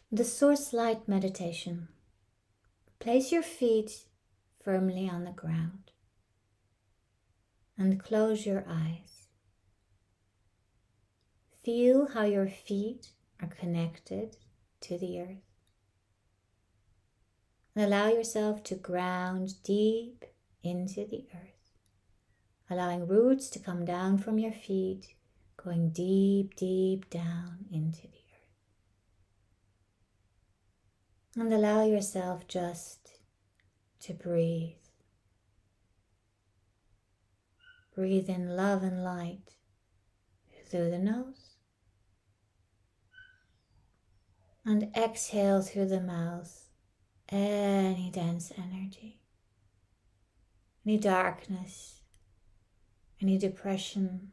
The Source Light Meditation. Place your feet firmly on the ground and close your eyes. Feel how your feet are connected to the earth. And allow yourself to ground deep into the earth, allowing roots to come down from your feet, going deep, deep down into the earth. And allow yourself just to breathe. Breathe in love and light through the nose. And exhale through the mouth any dense energy, any darkness, any depression,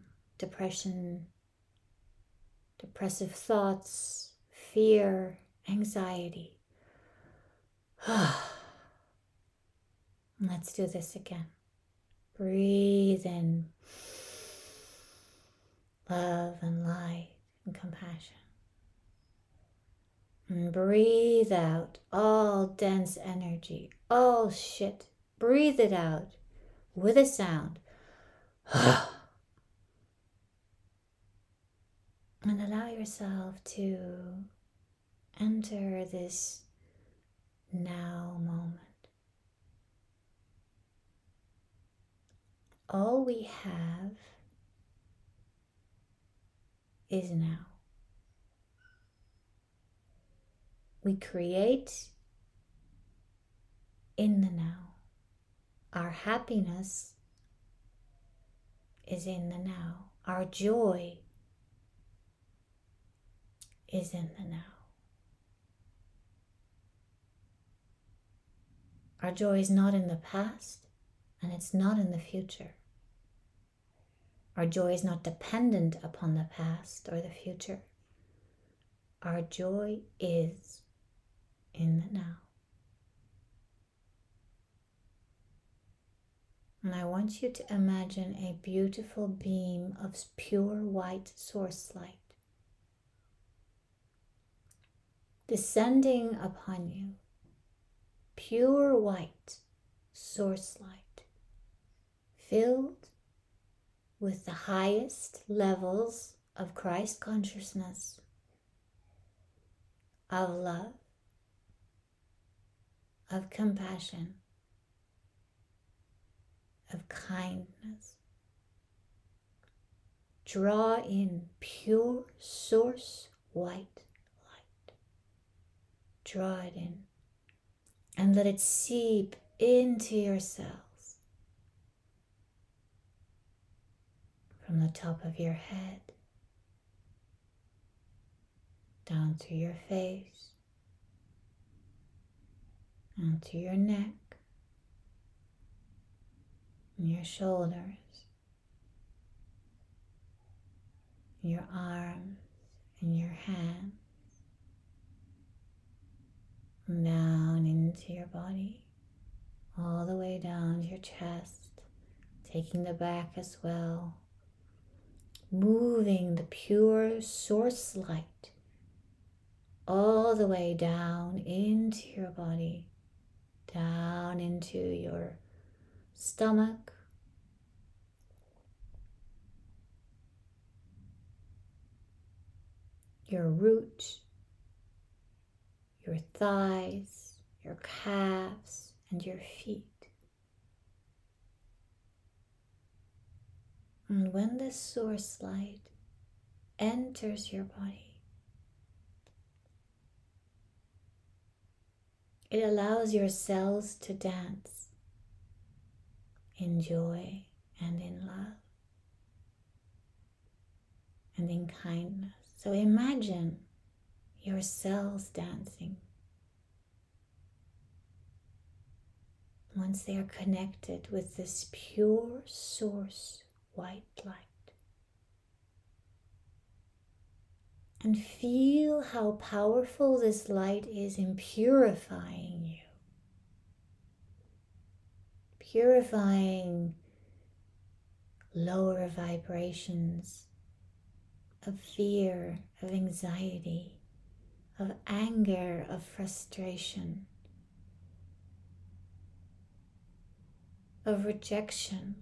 depressive thoughts, fear, anxiety. Let's do this again. Breathe in love and light and compassion. And breathe out all dense energy, all shit. Breathe it out with a sound. And allow yourself to enter this now moment. All we have is now. We create in the now. Our happiness is in the now. Our joy is in the now. Our joy is not in the past, and it's not in the future. Our joy is not dependent upon the past or the future. Our joy is in the now. And I want you to imagine a beautiful beam of pure white source light descending upon you. Pure white source light, filled with the highest levels of Christ consciousness, of love, of compassion, of kindness. Draw in pure source white light. Draw it in. And let it seep into your cells from the top of your head, down through your face, onto your neck, and your shoulders, your arms, and your hands. Down into your body, all the way down to your chest, taking the back as well, moving the pure source light all the way down into your body, down into your stomach, your root, your thighs, your calves, and your feet. And when this source light enters your body, it allows your cells to dance in joy and in love and in kindness. So imagine your cells dancing once they are connected with this pure source white light. And feel how powerful this light is in purifying you. Purifying lower vibrations of fear, of anxiety, of anger, of frustration, of rejection.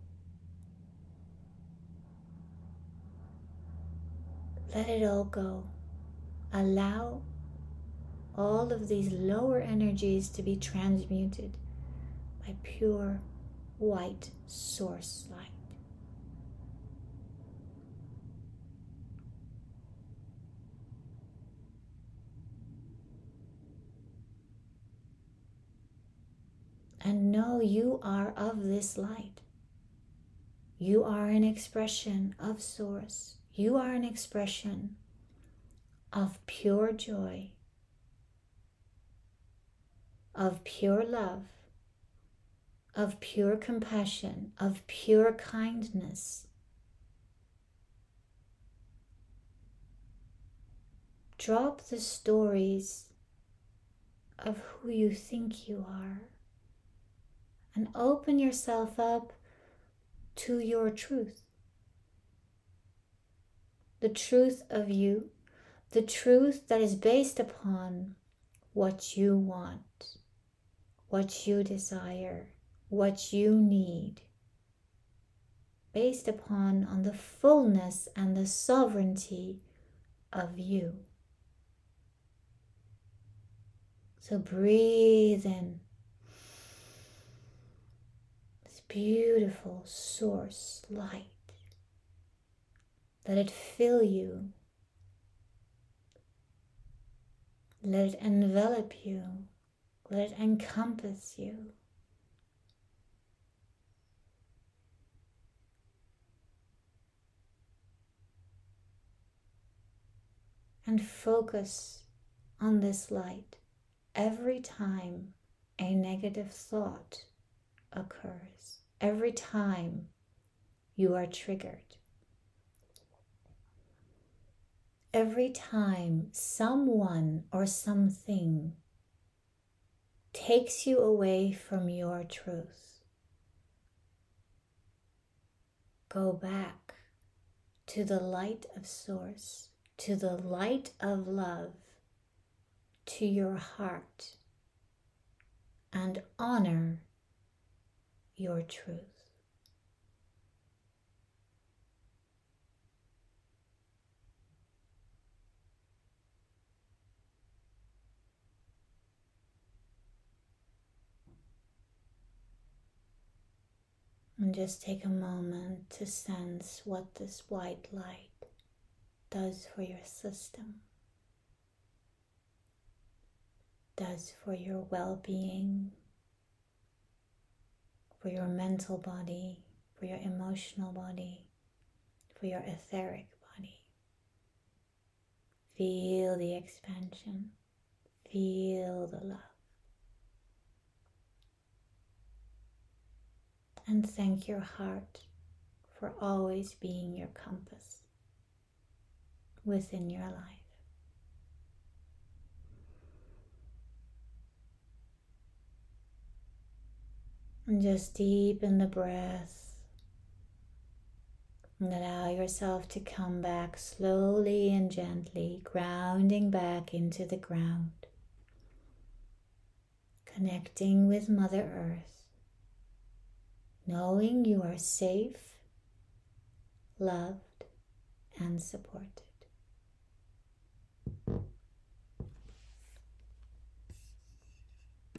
Let it all go. Allow all of these lower energies to be transmuted by pure white source light. And know you are of this light. You are an expression of Source. You are an expression of pure joy, of pure love, of pure compassion, of pure kindness. Drop the stories of who you think you are and open yourself up to your truth. The truth of you, the truth that is based upon what you want, what you desire, what you need, based upon on the fullness and the sovereignty of you. So breathe in this beautiful source light. Let it fill you. Let it envelop you. Let it encompass you. And focus on this light every time a negative thought occurs, every time you are triggered, every time someone or something takes you away from your truth. Go back to the light of Source, to the light of love, to your heart, and honor your truth. And just take a moment to sense what this white light does for your system, does for your well-being, for your mental body, for your emotional body, for your etheric body. Feel the expansion, feel the love. And thank your heart for always being your compass within your life. And just deepen the breath and allow yourself to come back slowly and gently, grounding back into the ground, connecting with Mother Earth, knowing you are safe, loved, and supported.